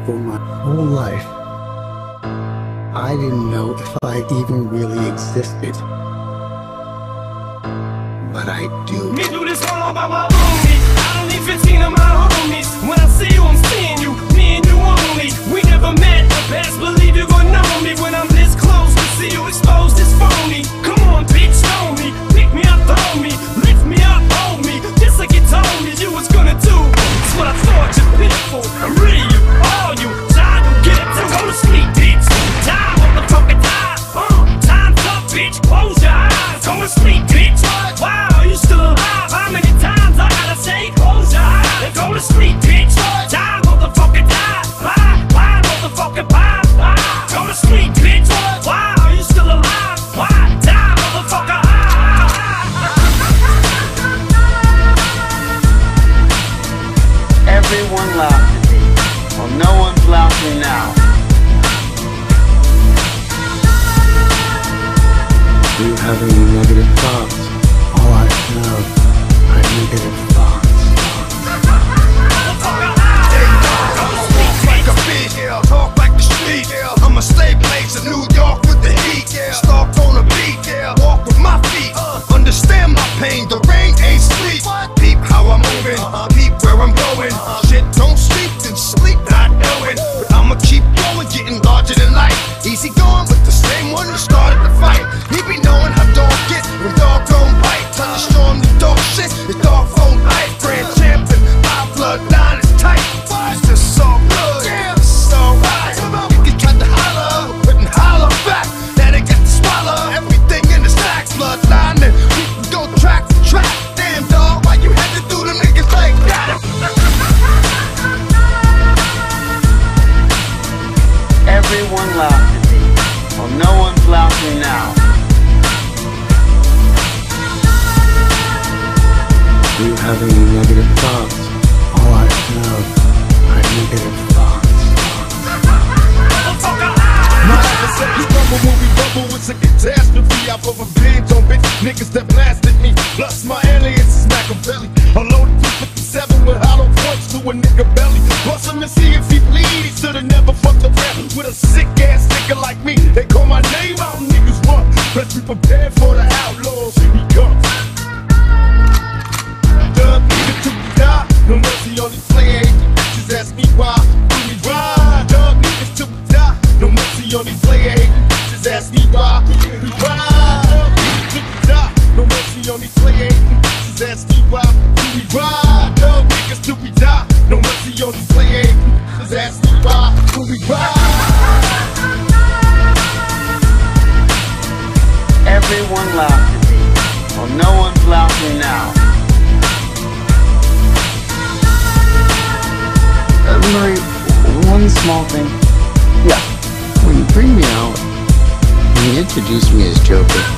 For my whole life, I didn't know if I even really existed. But I do. Me do this all by my lonely. I don't need 15 of my homies. When I see you, I'm seeing you. Me and you only. We never met, but best believe you gon' know me. When I'm this close to see you exposed, this phony. Come on, bitch, show me. Pick me up, throw me. Lift me up, hold me. Just like you told me you was gonna do. That's what I thought, you're pitiful. I'm real, all you. Time to get to go to sleep, bitch. Die, motherfucker, die. Time's up, bitch. Close your eyes. Go to sleep, bitch. Wow, you still alive. How many times I gotta say, close your eyes and go to sleep, bitch. Die, motherfucker, die. Bye, motherfucker, bye. Go to sleep, bitch. Wow, you still alive. Why? Die, motherfucker. Everyone laughed at me. Well, no one's laughing now. Do you have any negative thoughts? All I have are negative thoughts. Walk like a beat, talk like the street. I'm a slave place in New York with the heat. Stalk on a beat, walk with my feet. Understand my pain, the rain ain't sleep. Peep how I'm moving, peep where I'm going. Shit don't sleep, then sleep not knowing. But I'ma keep going, getting larger than life. Easy going with the same one that started the fight. He be knowing how dog get when dog don't bite. Time to show him the dog shit, the dog phone life. Grand champion, my bloodline is tight. It's just so good, it's so right. You can try to holler, couldn't holler back. Now they got to swallow everything in the stacks. Bloodline and we can go track for track. Damn dog, why you had to do them niggas like that? Everyone laughed at me. Well, no one's laughing now. Do you have any negative thoughts? All I have are negative thoughts. My adversaries bubble when we bubble. It's a catastrophe. I've overbeen on bitch niggas that blasted me. Plus my alias is Machiavelli. A loaded 257 with hollow points to a nigga belly. Bust him and see if he bleed. He should've never fucked around with a sick ass nigga like me. They call my name out, niggas run. Let's be prepared for the outlaws. Here he comes. Dub nigga till we die. No mercy on these player agent bitches. Ask me why. Do we ride? Dub niggas till we die. No mercy on these player agent bitches. Ask me why. Do we ride? Dub niggas till we die. No mercy on these player agent bitches. Ask me why. Do we ride? Dub niggas till we die. No mercy on these player agent bitches. Ask me why. Do we ride? Everyone laughed at me. Well, no one's laughing now. Murray, one small thing. Yeah. When you bring me out, and you introduce me as Joker,